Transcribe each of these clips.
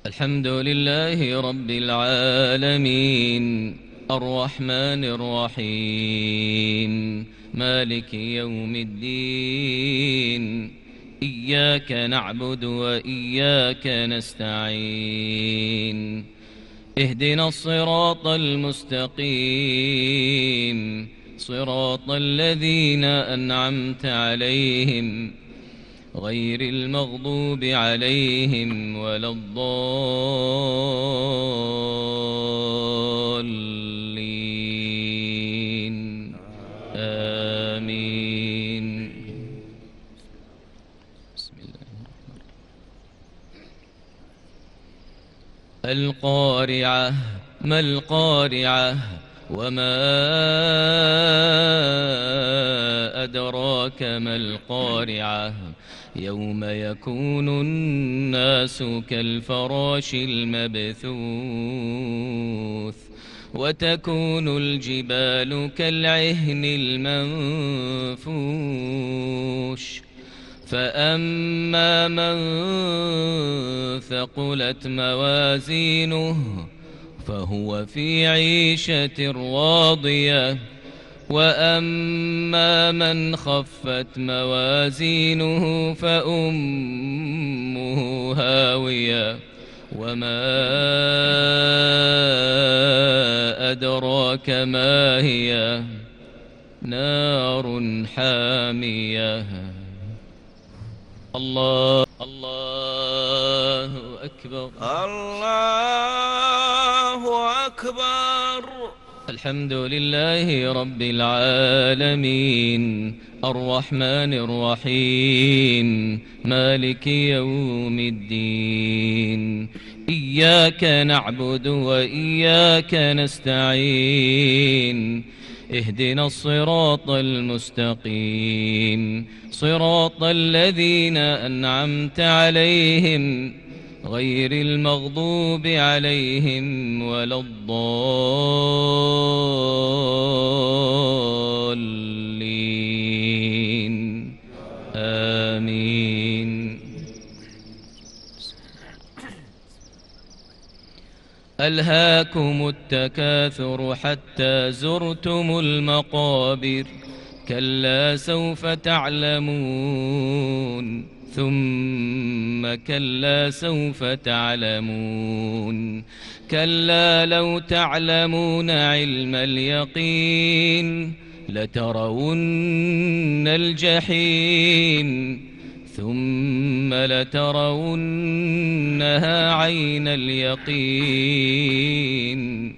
الحمد لله رب العالمين، الرحمن الرحيم، مالك يوم الدين. إياك نعبد وإياك نستعين، اهدنا الصراط المستقيم، صراط الذين أنعمت عليهم غير المغضوب عليهم ولا الضالين. آمين. بسم الله. القارعة، ما القارعة؟ وما أدراك ما القارعة؟ يوم يكون الناس كالفراش المبثوث، وتكون الجبال كالعهن المنفوش. فأما من ثقلت موازينه فهو في عيشة راضية، وأما من خفت موازينه فأمه هاوية، وما أدراك ما هي؟ نار حامية. الله أكبر. الله أكبر. الحمد لله رب العالمين، الرحمن الرحيم، مالك يوم الدين. إياك نعبد وإياك نستعين، اهدنا الصراط المستقيم، صراط الذين أنعمت عليهم غير المغضوب عليهم ولا الضالين. آمين. ألهاكم التكاثر حتى زرتم المقابر، كلا سوف تعلمون، ثم كلا سوف تعلمون، كلا لو تعلمون علم اليقين لترون الجحيم، ثم لترونها عين اليقين،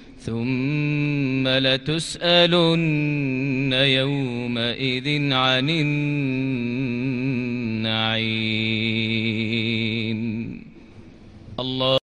ثم لتسألن يومئذ عن النعيم. الله